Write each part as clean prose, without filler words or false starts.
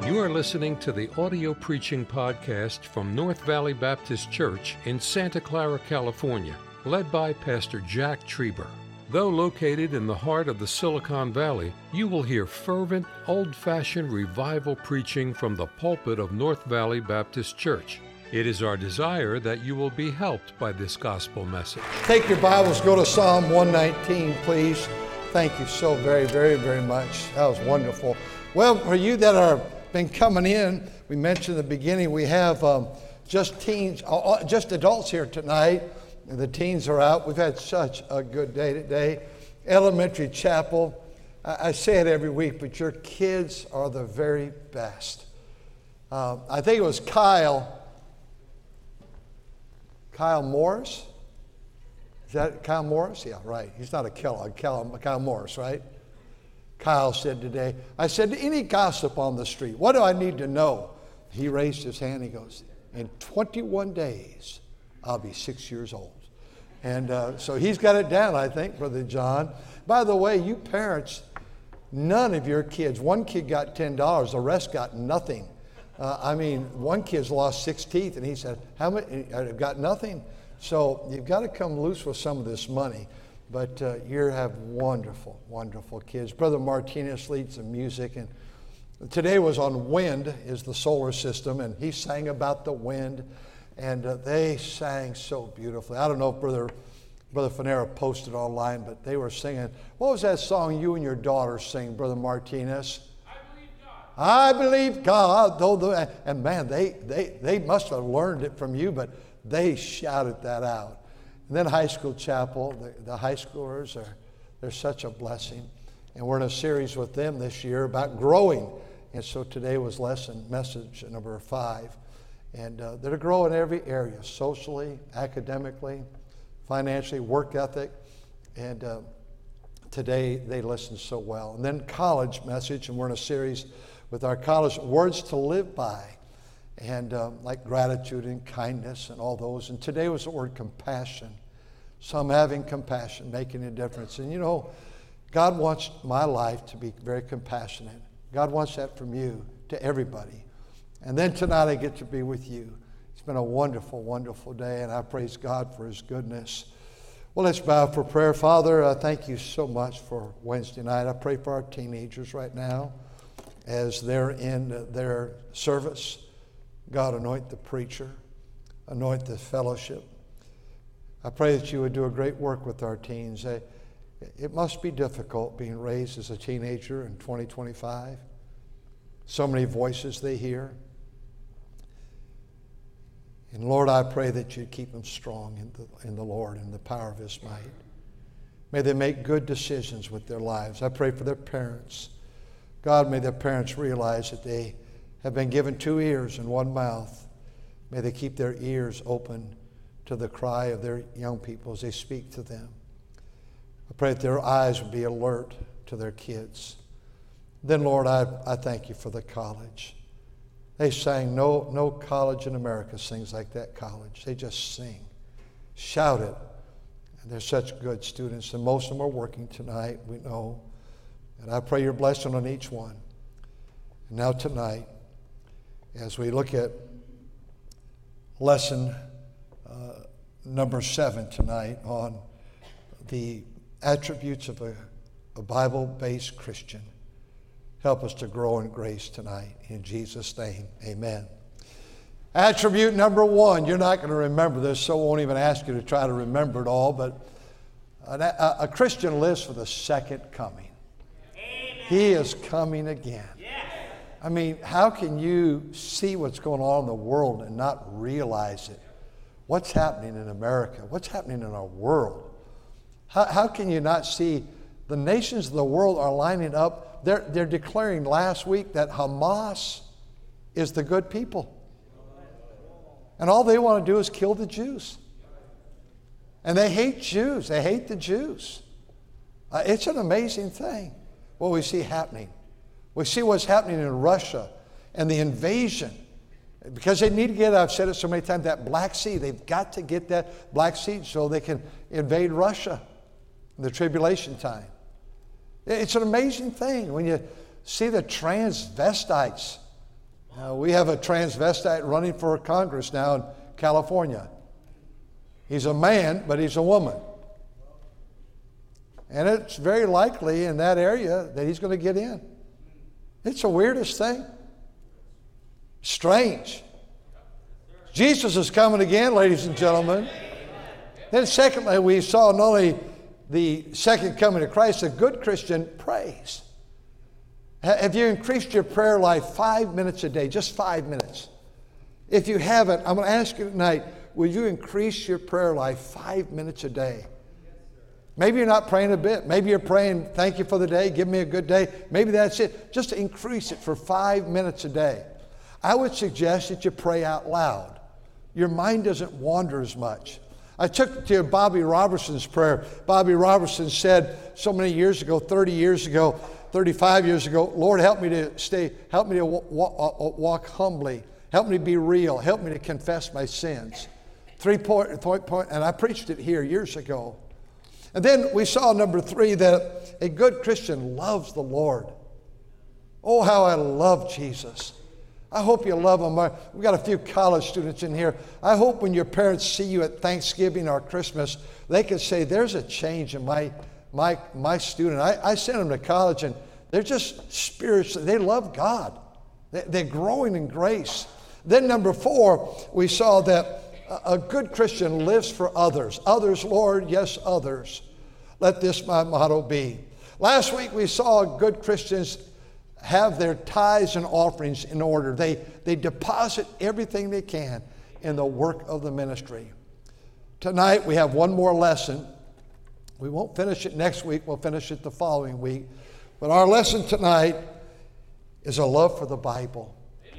You are listening to the audio preaching podcast from North Valley Baptist Church in Santa Clara, California, led by Pastor Jack Trieber. Though located in the heart of the Silicon Valley, you will hear fervent, old-fashioned revival preaching from the pulpit of North Valley Baptist Church. It is our desire that you will be helped by this gospel message. Take your Bibles, go to Psalm 119, please. Thank you so very much. That was wonderful. Well, for you that are been coming in, we mentioned in the beginning, we have just teens, just adults here tonight. The teens are out. We've had such a good day today. Elementary Chapel, I say it every week, but your kids are the very best. I think it was Kyle Morris. Is that Kyle Morris? Yeah, right. He's not a Kellogg. Kyle Morris, right? Kyle said today, I said, any gossip on the street, what do I need to know? He raised his hand. He goes, in 21 days, I'll be 6 years old. And so he's got it down, I think, Brother John. By the way, you parents, none of your kids, one kid got $10, the rest got nothing. One kid's lost 6 teeth, and he said, how many? I've got nothing. So you've got to come loose with some of this money. But you have wonderful kids. Brother Martinez leads the music, and today was on wind, is the solar system, and he sang about the wind, and they sang so beautifully. I don't know if Brother Fanera posted online, but they were singing. What was that song you and your daughter sing, Brother Martinez? I believe God. And man, they must have learned it from you, but they shouted that out. And then High School Chapel, the high schoolers, they're such a blessing. And we're in a series with them this year about growing. And so today was message number 5. And they're growing in every area, socially, academically, financially, work ethic. And today they listen so well. And then college message, and we're in a series with our college, Words to Live By. And like gratitude and kindness and all those. And today was the word compassion. Some having compassion, making a difference. And you know, God wants my life to be very compassionate. God wants that from you to everybody. And then tonight I get to be with you. It's been a wonderful day, and I praise God for His goodness. Well, let's bow for prayer. Father, thank you so much for Wednesday night. I pray for our teenagers right now as they're in their service. God, anoint the preacher, anoint the fellowship. I pray that you would do a great work with our teens. It must be difficult being raised as a teenager in 2025. So many voices they hear. And Lord, I pray that you keep them strong in the Lord and the power of His might. May they make good decisions with their lives. I pray for their parents. God, may their parents realize that they have been given 2 ears and 1 mouth. May they keep their ears open to the cry of their young people as they speak to them. I pray that their eyes would be alert to their kids. Then, Lord, I thank you for the college. They sang, no college in America sings like that college. They just sing, shout it. And they're such good students, and most of them are working tonight, we know. And I pray your blessing on each one. And now tonight, as we look at lesson number 7 tonight on the attributes of a Bible-based Christian, help us to grow in grace tonight. In Jesus' name, amen. Attribute number 1, you're not going to remember this, so I won't even ask you to try to remember it all, but a Christian lives for the second coming. Amen. He is coming again. I mean, how can you see what's going on in the world and not realize it? What's happening in America? What's happening in our world? How can you not see the nations of the world are lining up? They're declaring last week that Hamas is the good people. And all they want to do is kill the Jews. And they hate Jews. They hate the Jews. It's an amazing thing what we see happening. We see what's happening in Russia and the invasion. Because they need to get, I've said it so many times, that Black Sea. They've got to get that Black Sea so they can invade Russia in the tribulation time. It's an amazing thing when you see the transvestites We have a transvestite running for Congress now in California. He's a man, but he's a woman. And it's very likely in that area that he's going to get in. It's the weirdest thing. Strange. Jesus is coming again, ladies and gentlemen. Then secondly, we saw not only the second coming of Christ, a good Christian prays. Have you increased your prayer life 5 minutes a day? Just 5 minutes. If you haven't, I'm going to ask you tonight, will you increase your prayer life 5 minutes a day? Maybe you're not praying a bit. Maybe you're praying, thank you for the day, give me a good day. Maybe that's it. Just increase it for 5 minutes a day. I would suggest that you pray out loud. Your mind doesn't wander as much. I took to Bobby Robertson's prayer. Bobby Robertson said so many years ago, 30 years ago, 35 years ago, Lord, help me to walk humbly. Help me to be real. Help me to confess my sins. 3 point, and I preached it here years ago. And then we saw number 3, that a good Christian loves the Lord. Oh, how I love Jesus. I hope you love him. We've got a few college students in here. I hope when your parents see you at Thanksgiving or Christmas, they can say, there's a change in my student. I sent them to college, and they're just spiritually, they love God. They're growing in grace. Then number 4, we saw that a good Christian lives for others. Others, Lord, yes, others. Let this my motto be. Last week we saw good Christians have their tithes and offerings in order. They deposit everything they can in the work of the ministry. Tonight we have one more lesson. We won't finish it next week. We'll finish it the following week. But our lesson tonight is a love for the Bible.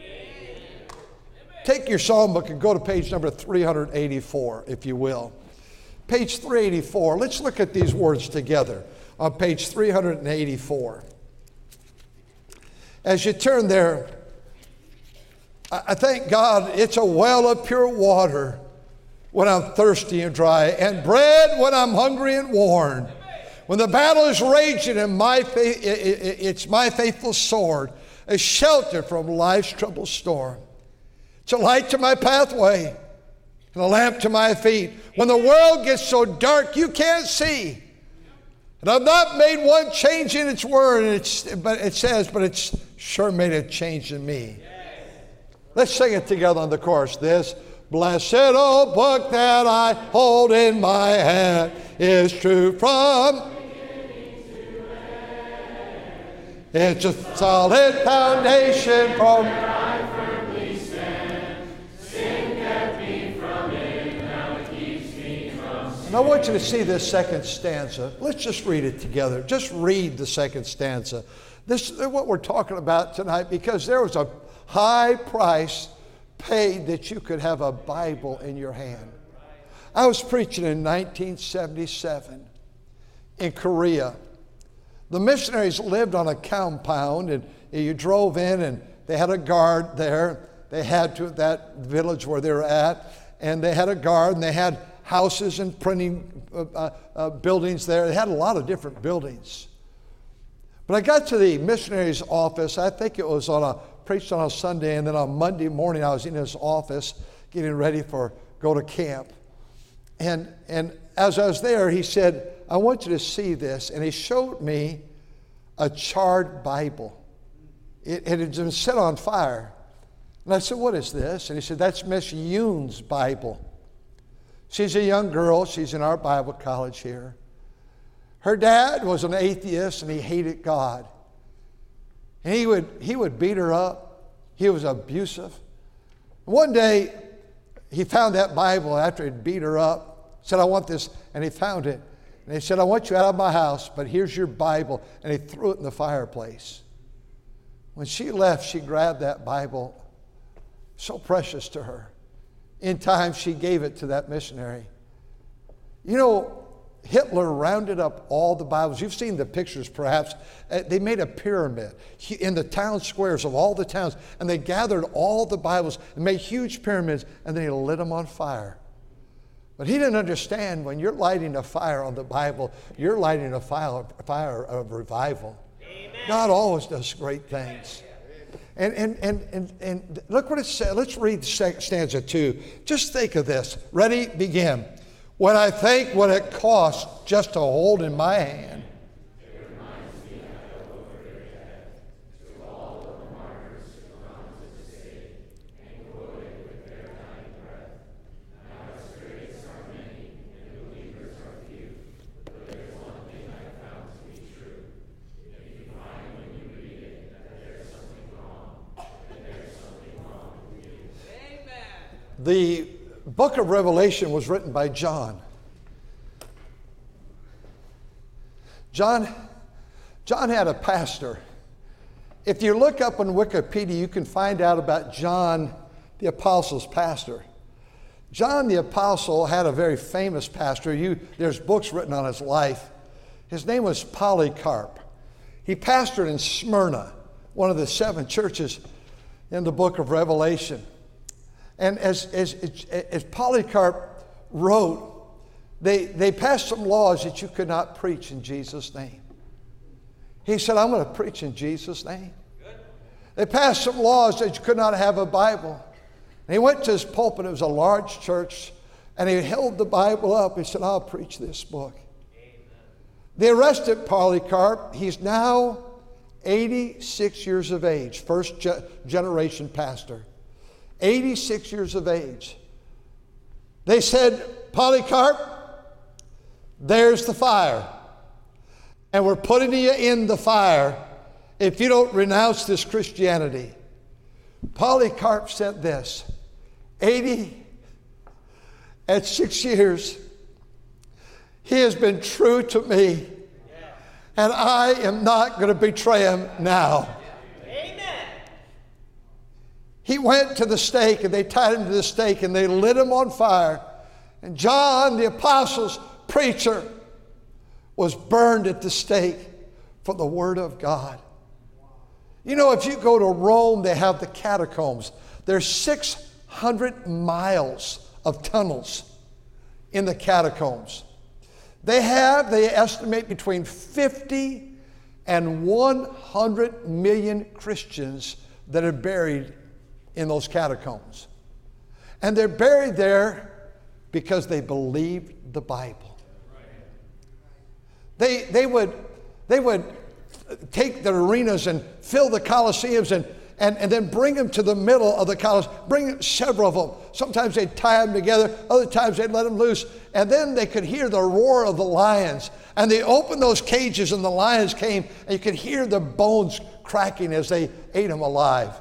Take your psalm book and go to page number 384, if you will. Page 384. Let's look at these words together on page 384. As you turn there, I thank God it's a well of pure water when I'm thirsty and dry, and bread when I'm hungry and worn. When the battle is raging, and it's my faithful sword, a shelter from life's troubled storm. It's a light to my pathway and a lamp to my feet. When the world gets so dark you can't see. And I've not made one change in its word, but it's sure made a change in me. Let's sing it together on the chorus. This blessed old book that I hold in my hand is true from beginning to end. It's a solid foundation from And I want you to see this second stanza. Let's just read it together. Just read the second stanza. This is what we're talking about tonight, because there was a high price paid that you could have a Bible in your hand. I was preaching in 1977 in Korea. The missionaries lived on a compound, and you drove in, and they had a guard there. They had to that village where they were at, and they had a guard, and they had houses and printing buildings there. They had a lot of different buildings. But I got to the missionary's office. I think it was preached on a Sunday, and then on Monday morning I was in his office getting ready for go to camp. And as I was there, he said, I want you to see this. And he showed me a charred Bible. It had been set on fire. And I said, what is this? And he said, that's Miss Yoon's Bible. She's a young girl. She's in our Bible college here. Her dad was an atheist, and he hated God. And he would beat her up. He was abusive. One day, he found that Bible after he'd beat her up. Said, I want this. And he found it. And he said, I want you out of my house, but here's your Bible. And he threw it in the fireplace. When she left, she grabbed that Bible, so precious to her. In time, she gave it to that missionary. You know, Hitler rounded up all the Bibles. You've seen the pictures, perhaps. They made a pyramid in the town squares of all the towns, and they gathered all the Bibles and made huge pyramids, and then he lit them on fire. But he didn't understand when you're lighting a fire on the Bible, you're lighting a fire of revival. Amen. God always does great things. And look what it says. Let's read stanza 2. Just think of this. Ready? Begin. When I think what it costs just to hold in my hand. The book of Revelation was written by John. John had a pastor. If you look up on Wikipedia, you can find out about John the Apostle's pastor. John the Apostle had a very famous pastor. There's books written on his life. His name was Polycarp. He pastored in Smyrna, one of the 7 churches in the book of Revelation. And as Polycarp wrote, they passed some laws that you could not preach in Jesus' name. He said, I'm going to preach in Jesus' name. Good. They passed some laws that you could not have a Bible. And he went to his pulpit. It was a large church. And he held the Bible up. He said, I'll preach this book. Amen. They arrested Polycarp. He's now 86 years of age, first generation pastor. 86 years of age. They said, Polycarp, there's the fire. And we're putting you in the fire if you don't renounce this Christianity. Polycarp said this, 86 years, he has been true to me, and I am not going to betray him now. He went to the stake, and they tied him to the stake, and they lit him on fire. And John, the Apostle's preacher, was burned at the stake for the Word of God. You know, if you go to Rome, they have the catacombs. There's 600 miles of tunnels in the catacombs. They estimate between 50 and 100 million Christians that are buried in those catacombs. And they're buried there because they believed the Bible. They would take the arenas and fill the Colosseums and then bring them to the middle of the Colosseum, bring several of them. Sometimes they'd tie them together, other times they'd let them loose, and then they could hear the roar of the lions. And they opened those cages and the lions came, and you could hear the bones cracking as they ate them alive.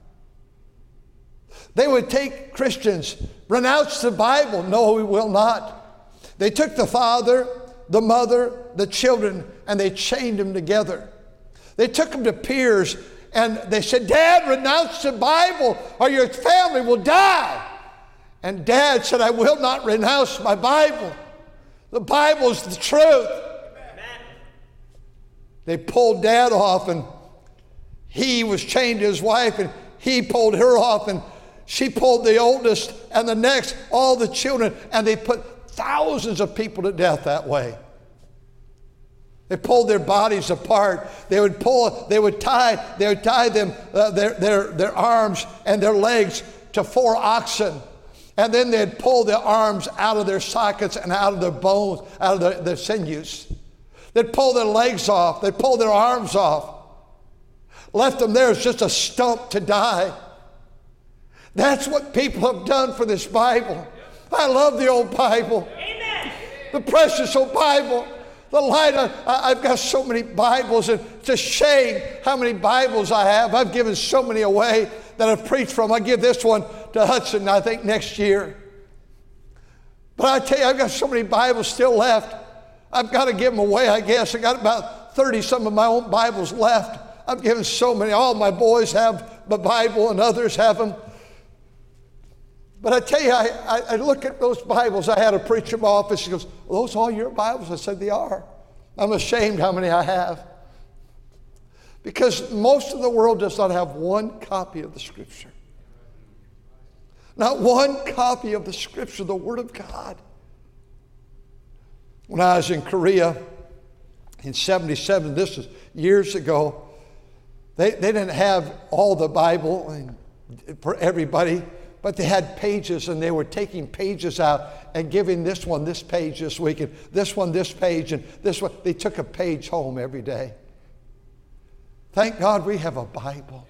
They would take Christians, renounce the Bible. No, we will not. They took the father, the mother, the children, and they chained them together. They took them to piers, and they said, Dad, renounce the Bible or your family will die. And Dad said, I will not renounce my Bible. The Bible is the truth. Amen. They pulled Dad off, and he was chained to his wife, and he pulled her off, and she pulled the oldest and the next, all the children, and they put thousands of people to death that way. They pulled their bodies apart. They would tie them, their arms and their legs to 4 oxen. And then they'd pull their arms out of their sockets and out of their bones, out of their sinews. They'd pull their legs off. They'd pull their arms off. Left them there as just a stump to die. That's what people have done for this Bible. I love the old Bible. Amen. The precious old Bible. The light, I've got so many Bibles, and it's a shame how many Bibles I have. I've given so many away that I've preached from. I give this one to Hudson, I think, next year. But I tell you, I've got so many Bibles still left. I've got to give them away, I guess. I got about 30 some of my own Bibles left. I've given so many. All my boys have the Bible, and others have them. But I tell you, I look at those Bibles. I had a preacher in my office. He goes, are those all your Bibles? I said, they are. I'm ashamed how many I have. Because most of the world does not have one copy of the Scripture. Not one copy of the Scripture, the Word of God. When I was in Korea in 77, this was years ago, They didn't have all the Bible for everybody, but they had pages, and they were taking pages out and giving this one this page this week, and this one this page, and this one. They took a page home every day. Thank God we have a Bible.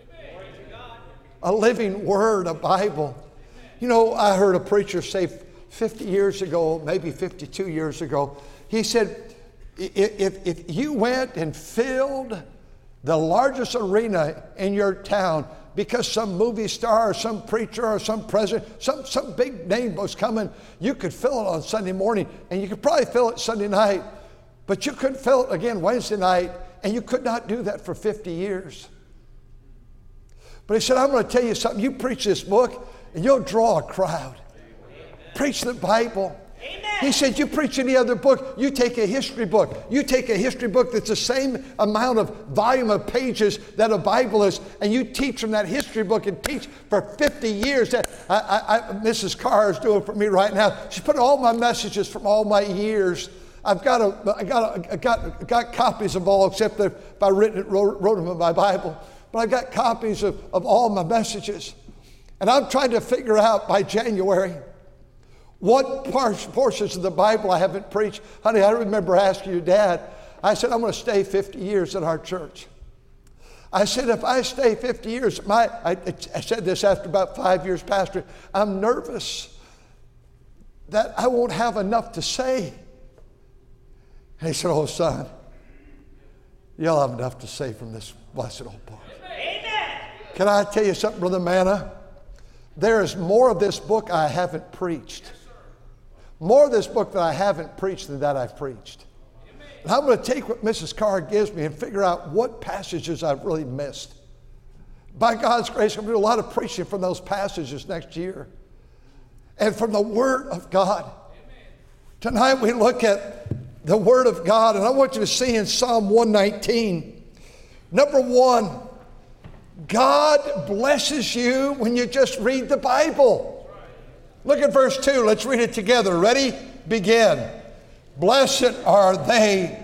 A living word, a Bible. You know, I heard a preacher say 50 years ago, maybe 52 years ago, he said, if you went and filled the largest arena in your town because some movie star or some preacher or some president, some big name was coming, you could fill it on Sunday morning, and you could probably fill it Sunday night, but you couldn't fill it again Wednesday night, and you could not do that for 50 years. But he said, I'm going to tell you something. You preach this book, and you'll draw a crowd. Preach the Bible. Amen. He said, you preach any other book, you take a history book. You take a history book that's the same amount of volume of pages that a Bible is, and you teach from that history book and teach for 50 years. Mrs. Carr is doing it for me right now. She's put all my messages from all my years. I got copies of all, except that if I wrote them in my Bible. But I've got copies of all my messages. And I'm trying to figure out by January what portions of the Bible I haven't preached. Honey, I remember asking your dad, I said, I'm going to stay 50 years at our church. I said, if I stay 50 years, I said this after about 5 years pastoring, I'm nervous that I won't have enough to say. And he said, oh, son, you'll have enough to say from this blessed old book. Amen. Can I tell you something, Brother Manna? There is more of this book I haven't preached. More of this book that I haven't preached than that I've preached. And I'm going to take what Mrs. Carr gives me and figure out what passages I've really missed. By God's grace, I'm going to do a lot of preaching from those passages next year. And from the Word of God. Tonight we look at the Word of God, and I want you to see in Psalm 119, number 1, God blesses you when you just read the Bible. Look at verse 2. Let's read it together. Ready? Begin. Blessed are they.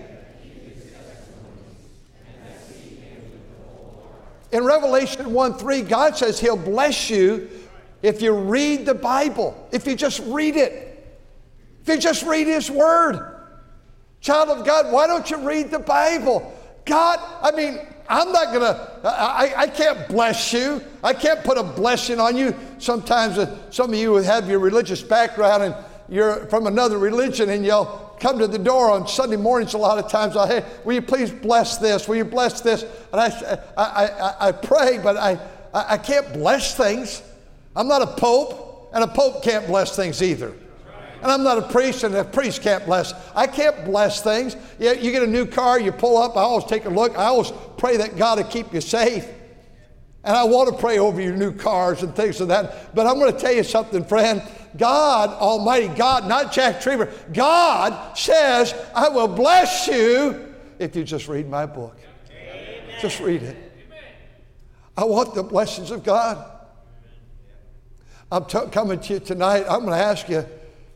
In Revelation 1:3, God says He'll bless you if you read the Bible, if you just read it, if you just read His Word. Child of God, why don't you read the Bible? God, I'm not going to, I can't bless you. I can't put a blessing on you. Sometimes some of you have your religious background and you're from another religion, and you'll come to the door on Sunday mornings a lot of times. Hey, will you please bless this? Will you bless this? And I pray, but I can't bless things. I'm not a pope, and a pope can't bless things either. And I'm not a priest, and a priest can't bless. I can't bless things. You get a new car, you pull up, I always take a look. I always pray that God will keep you safe. And I want to pray over your new cars and things like that. But I'm going to tell you something, friend. God, Almighty God, not Jack Trieber, God says, I will bless you if you just read my book. Amen. Just read it. Amen. I want the blessings of God. I'm coming to you tonight. I'm going to ask you,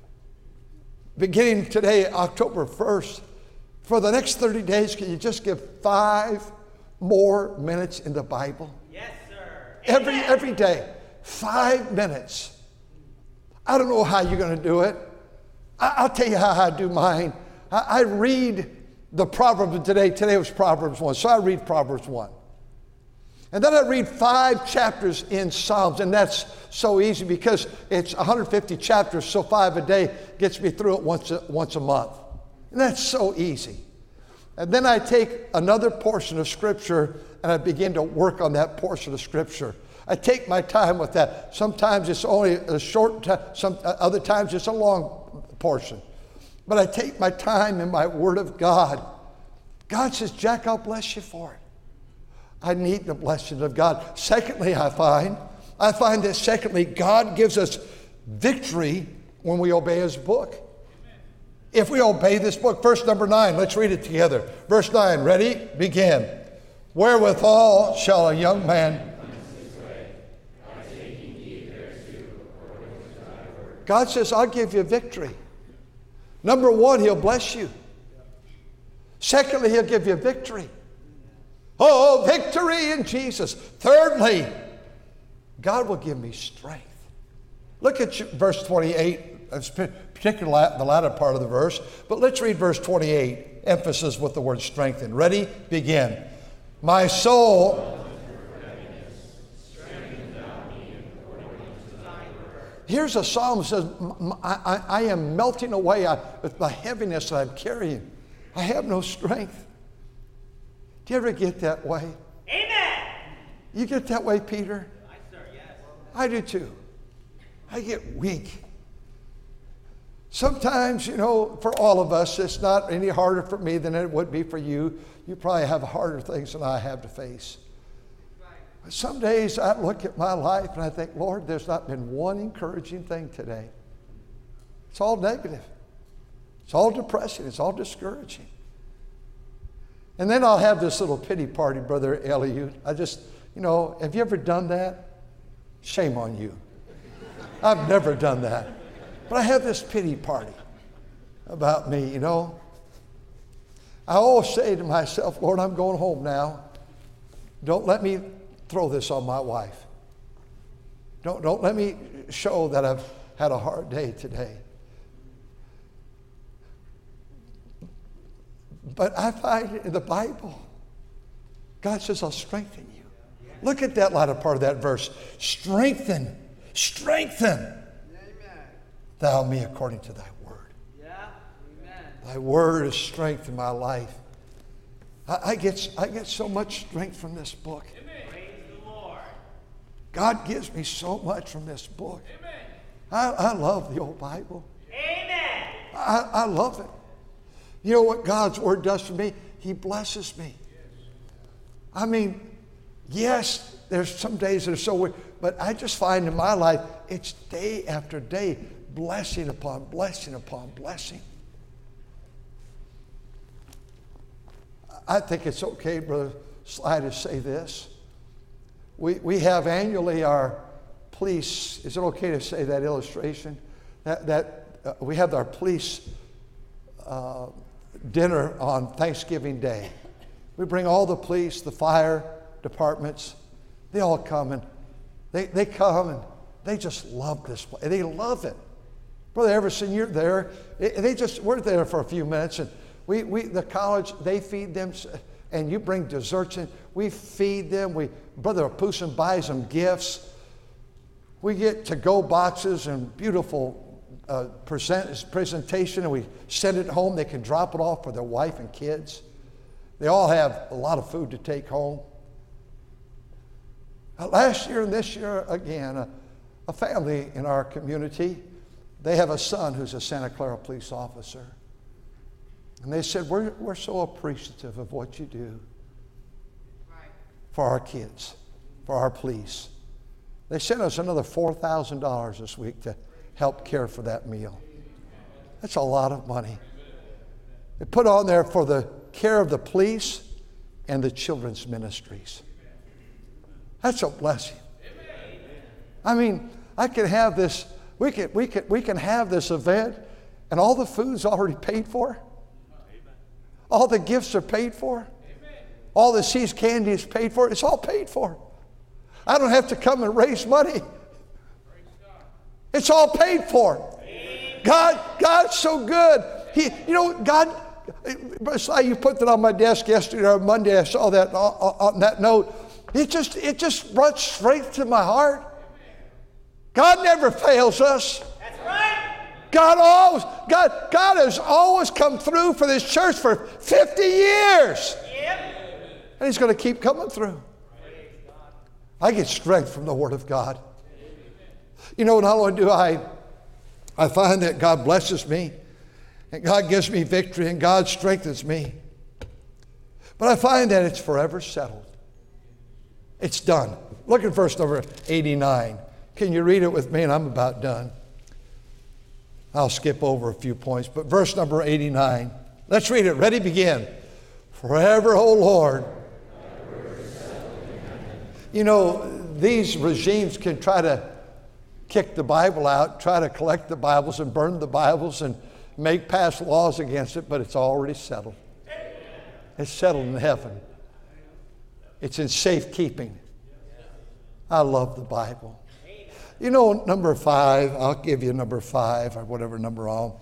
beginning today, October 1st, for the next 30 days, can you just give 5 more minutes in the Bible? Yes, sir. Every day, 5 minutes. I don't know how you're going to do it. I'll tell you how I do mine. I read the Proverbs today. Today was Proverbs 1, so I read Proverbs 1. And then I read 5 chapters in Psalms, and that's so easy because it's 150 chapters, so 5 a day gets me through it once a month. And that's so easy. And then I take another portion of Scripture and I begin to work on that portion of Scripture. I take my time with that. Sometimes it's only a short time, other times it's a long portion. But I take my time in my Word of God. God says, Jack, I'll bless you for it. I need the blessings of God. Secondly, I find that secondly, God gives us victory when we obey His book. If we obey this book, verse number 9, let's read it together. Verse 9, ready? Begin. Wherewithal shall a young man... God says, I'll give you victory. Number 1, He'll bless you. Secondly, He'll give you victory. Oh, victory in Jesus. Thirdly, God will give me strength. Look at verse 28, particularly the latter part of the verse. But let's read verse 28, emphasis with the word strengthen. Ready? Begin. My soul. Here's a psalm that says, I am melting away with the heaviness that I'm carrying. I have no strength. Do you ever get that way? Amen. You get that way, Peter? Sir, yes. I do too. I get weak. Sometimes, for all of us, it's not any harder for me than it would be for you. You probably have harder things than I have to face. But some days I look at my life and I think, Lord, there's not been one encouraging thing today. It's all negative. It's all depressing. It's all discouraging. And then I'll have this little pity party, Brother Eliud. Have you ever done that? Shame on you. I've never done that. But I have this pity party about me, I always say to myself, Lord, I'm going home now. Don't let me throw this on my wife. Don't let me show that I've had a hard day today. But I find in the Bible, God says, I'll strengthen you. Look at that latter part of that verse. Strengthen thou me according to thy word. Yeah. Amen. Thy word is strength in my life. I get so much strength from this book. Amen. Praise the Lord. God gives me so much from this book. Amen. I love the old Bible. Amen. I love it. You know what God's word does for me? He blesses me. I mean, yes, there's some days that are so weird, but I just find in my life, it's day after day, blessing upon blessing upon blessing. I think it's okay, Brother Sly, to say this. We have annually our police, is it okay to say that illustration? That we have our police dinner on Thanksgiving Day. We bring all the police, the fire departments, they all come and they come and they just love this place. They love it. Brother Everson, you're there. We're there for a few minutes and the college, they feed them, and you bring desserts in. We feed them. Brother Apusin buys them gifts. We get to-go boxes and beautiful presentation, and we send it home. They can drop it off for their wife and kids. They all have a lot of food to take home. Last year and this year again, a family in our community, they have a son who's a Santa Clara police officer. And they said, we're so appreciative of what you do for our kids, for our police. They sent us another $4,000 this week to help care for that meal. That's a lot of money. They put on there for the care of the police and the children's ministries. That's a blessing. I mean, I can have this, we can have this event and all the food's already paid for. All the gifts are paid for. All the seeds candy is paid for. It's all paid for. I don't have to come and raise money. It's all paid for. God's so good. God, you put that on my desk yesterday or Monday. I saw that on that note. It just brought strength to my heart. God never fails us. That's right. God has always come through for this church for 50 years. Yep. And He's going to keep coming through. I get strength from the Word of God. Not only do I find that God blesses me, and God gives me victory, and God strengthens me, but I find that it's forever settled. It's done. Look at verse number 89. Can you read it with me? And I'm about done. I'll skip over a few points, but verse number 89. Let's read it. Ready, begin. Forever, O Lord. These regimes can try to kick the Bible out, try to collect the Bibles and burn the Bibles and pass laws against it, but it's already settled. It's settled in heaven. It's in safekeeping. I love the Bible. You know, number 5, I'll give you number 5 or whatever number on.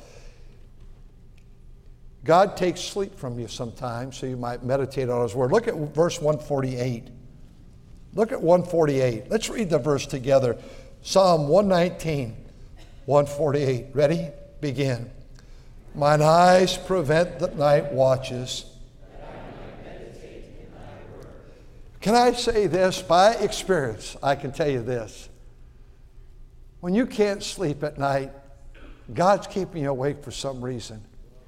God takes sleep from you sometimes, so you might meditate on His Word. Look at verse 148. Look at 148. Let's read the verse together. Psalm 119, 148. Ready? Begin. Mine eyes prevent the night watches. Can I say this? By experience, I can tell you this. When you can't sleep at night, God's keeping you awake for some reason.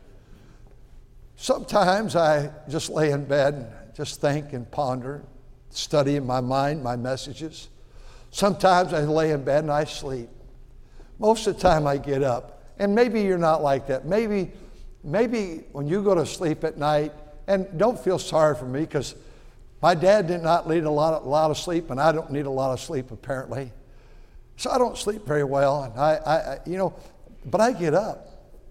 Sometimes I just lay in bed and just think and ponder, study in my mind my messages. Sometimes I lay in bed and I sleep. Most of the time I get up. And maybe you're not like that. Maybe when you go to sleep at night, and don't feel sorry for me because my dad did not need a lot of sleep, and I don't need a lot of sleep apparently. So I don't sleep very well, and but I get up.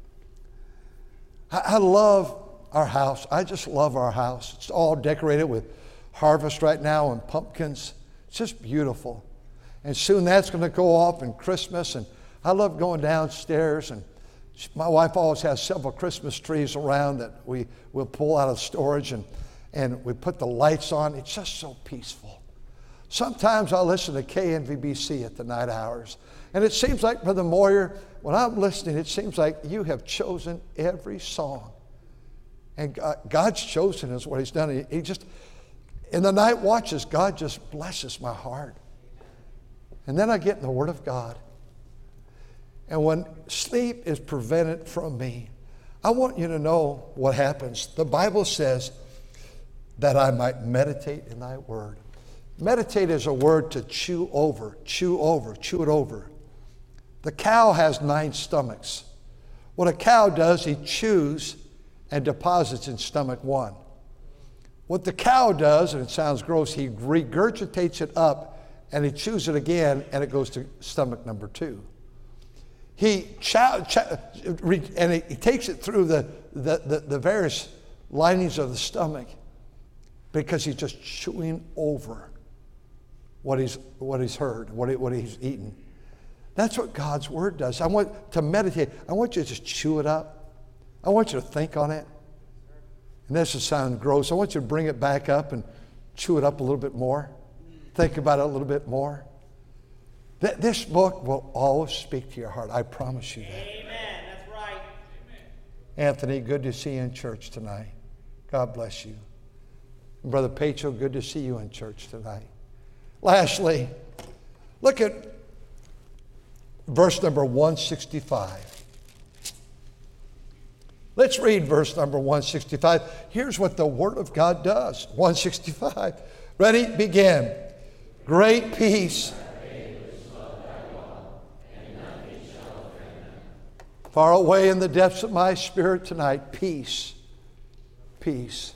I love our house. I just love our house. It's all decorated with harvest right now and pumpkins. It's just beautiful. And soon that's going to go off in Christmas, and I love going downstairs, and my wife always has several Christmas trees around that we will pull out of storage, and we put the lights on. It's just so peaceful. Sometimes I listen to KNVBC at the night hours, and it seems like, Brother Moyer, when I'm listening, it seems like you have chosen every song. And God's chosen is what He's done. He just, in the night watches, God just blesses my heart. And then I get in the Word of God. And when sleep is prevented from me, I want you to know what happens. The Bible says that I might meditate in Thy Word. Meditate is a word to chew over, chew it over. The cow has 9 stomachs. What a cow does, he chews and deposits in stomach 1. What the cow does, and it sounds gross, he regurgitates it up and he chews it again and it goes to stomach number 2. He takes it through the various linings of the stomach because he's just chewing over what he's heard, what he's eaten. That's what God's Word does. I want to meditate. I want you to just chew it up. I want you to think on it. And this will sound gross. I want you to bring it back up and chew it up a little bit more. Think about it a little bit more. This book will always speak to your heart. I promise you that. Amen. That's right. Anthony, good to see you in church tonight. God bless you. Brother Pacho, good to see you in church tonight. Lastly, look at verse number 165. Let's read verse number 165. Here's what the Word of God does. 165. Ready? Begin. Great peace. Far away in the depths of my spirit tonight, peace. Peace.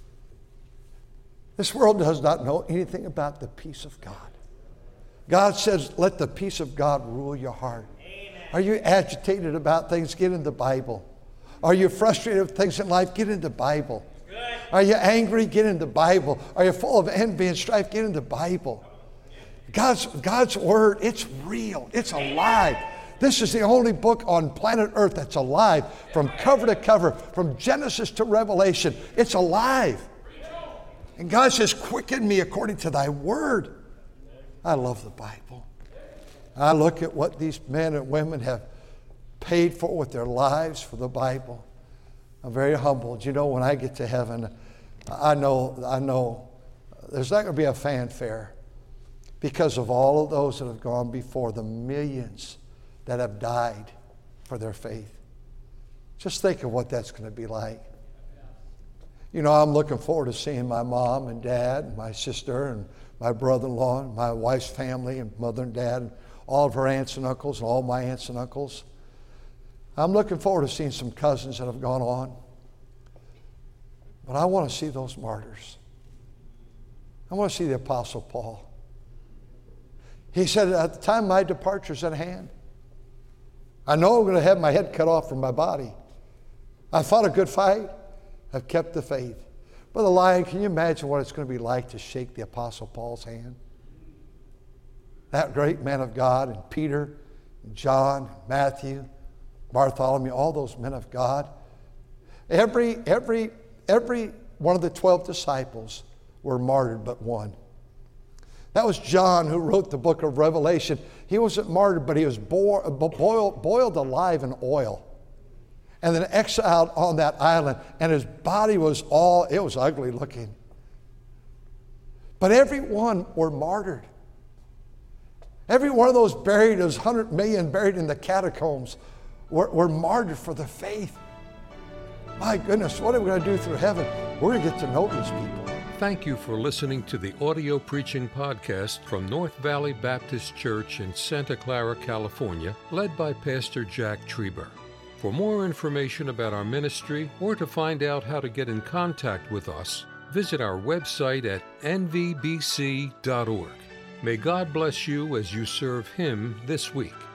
This world does not know anything about the peace of God. God says, let the peace of God rule your heart. Amen. Are you agitated about things? Get in the Bible. Are you frustrated with things in life? Get in the Bible. Good. Are you angry? Get in the Bible. Are you full of envy and strife? Get in the Bible. God's Word, it's real. It's alive. This is the only book on planet Earth that's alive from cover to cover, from Genesis to Revelation. It's alive. And God says, quicken me according to Thy Word. I love the Bible. I look at what these men and women have paid for with their lives for the Bible. I'm very humbled. You know, when I get to heaven, I know there's not going to be a fanfare because of all of those that have gone before, the millions that have died for their faith. Just think of what that's going to be like. You know, I'm looking forward to seeing my mom and dad, and my sister and my brother-in-law, and my wife's family, and mother and dad, and all of her aunts and uncles, and all my aunts and uncles. I'm looking forward to seeing some cousins that have gone on. But I want to see those martyrs. I want to see the Apostle Paul. He said, at the time my departure's at hand, I know I'm going to have my head cut off from my body. I fought a good fight. I've kept the faith. Brother Lyon, can you imagine what it's going to be like to shake the Apostle Paul's hand? That great man of God, and Peter, and John, and Matthew, Bartholomew, all those men of God. Every one of the 12 disciples were martyred but one. That was John, who wrote the book of Revelation. He wasn't martyred, but he was boiled alive in oil and then exiled on that island, and his body was it was ugly looking. But every one were martyred. Every one of those buried, those 100 million buried in the catacombs, were martyred for the faith. My goodness, what are we going to do through heaven? We're going to get to know these people. Thank you for listening to the audio preaching podcast from North Valley Baptist Church in Santa Clara, California, led by Pastor Jack Trieber. For more information about our ministry or to find out how to get in contact with us, visit our website at nvbc.org. May God bless you as you serve Him this week.